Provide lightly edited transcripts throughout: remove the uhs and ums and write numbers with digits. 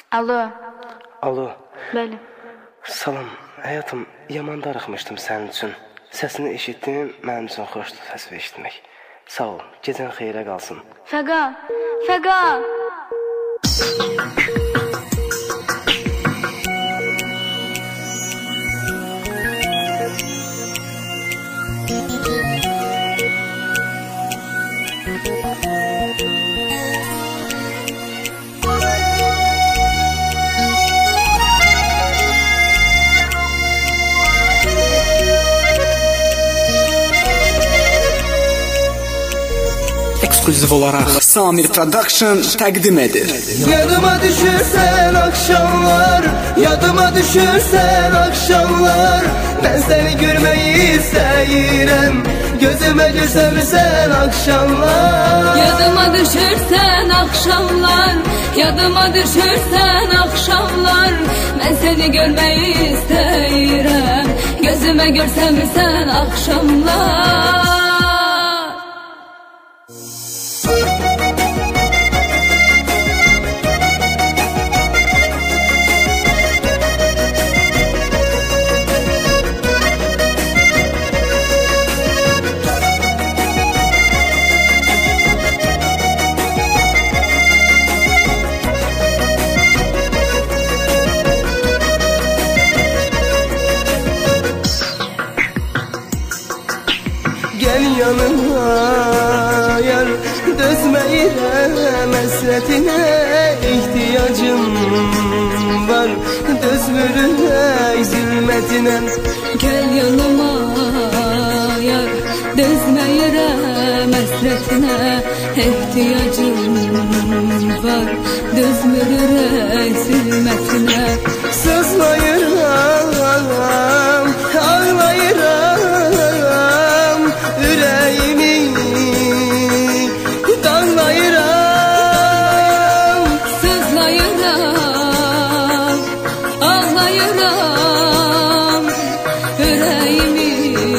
Alo. Alo. Bəli. Salam. Həyatım, yaman darıxmışdım sənin üçün. Səsini eşitdim, mənim üçün xoşdur səs eşitmək. Sağ ol. Gecən xeyrə qalsın. Fəqa. Fəqa. Ekskluziv olaraq Samir Production təqdim edir. Yadıma düşürsən akşamlar, yadıma düşürsən akşamlar, mən səni görməyi istəyirəm, gözümə görsəmirsən akşamlar. Yadıma düşürsən akşamlar, yadıma düşürsən akşamlar, mən səni görməyi istəyirəm, gözümə görsəmirsən akşamlar. Gel yanıma yar, dözməyirəm həsrətinə, ihtiyacım var, dözmürək zülmətinə. Gel yanıma yar, dözməyirəm həsrətinə, ihtiyacım var, dözmürək zülmətinə. Sızlayıram, ağlayıram, ürəyimi danlayıram. Sızlayıram, ağlayıram, ürəyimi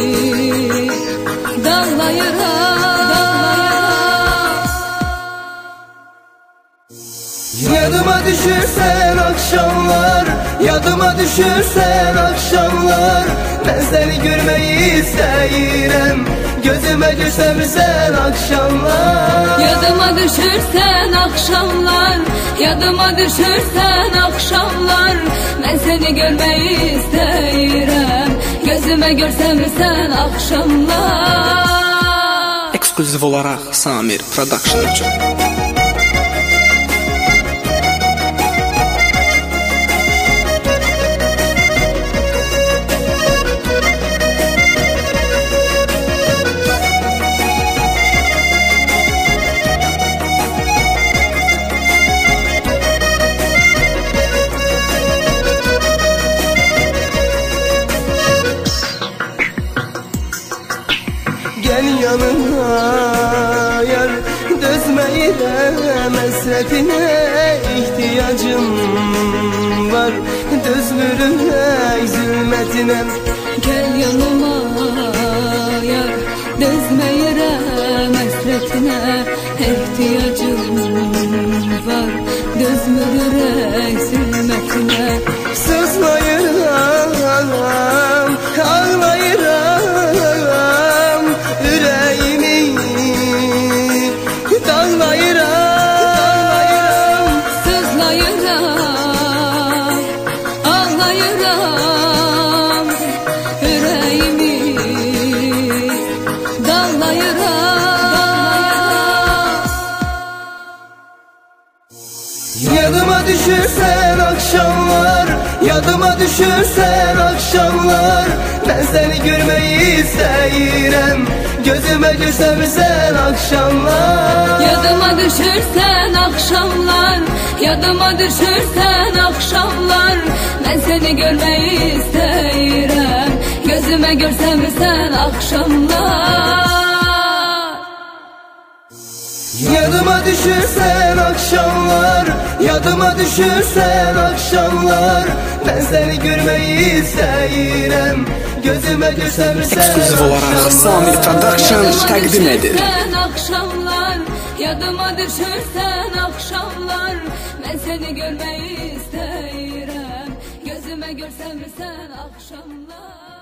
danlayıram. Yadıma düşürsən akşamlar, yadıma düşürsən akşamlar, mən səni görməyi istəyirəm, gözümə görsəmirsən akşamlar. Yadıma düşürsən akşamlar, yadıma düşürsən akşamlar, mən səni görməyi istəyirəm, gözümə görsəmirsən akşamlar. Ekskluziv olaraq Samir Production üçün. Gel yanıma yar, dözməyirəm həsrətinə, ihtiyacım var, dözmürək zülmətinə. Gel yanıma yar, dözməyirəm həsrətinə, ihtiyacım var, dözmürək zülmətinə. Sızlayıram, ağlayıram, ürəyimi danlayıram. Sızlayıram, ağlayıram, ürəyimi danlayıram. Yadıma düşürsən akşamlar, yadıma düşürsən akşamlar, mən səni görməyi istəyirəm, gözümə görsəmirsən akşamlar. Yadıma düşürsən akşamlar, yadıma düşürsən akşamlar, mən səni görməyi istəyirəm, gözümə görsəmirsən akşamlar. Yadıma düşürsən akşamlar, yadıma düşürsən akşamlar, mən səni görməyi istəyirəm, gözümə görsəmirsən Ekskluziv olaraq Samir Production təqdim edir. Akşamlar, Yadıma düşürsən axşamlar, mən səni görmək istəyirəm. Gözümə görsənmirsən axşamlar.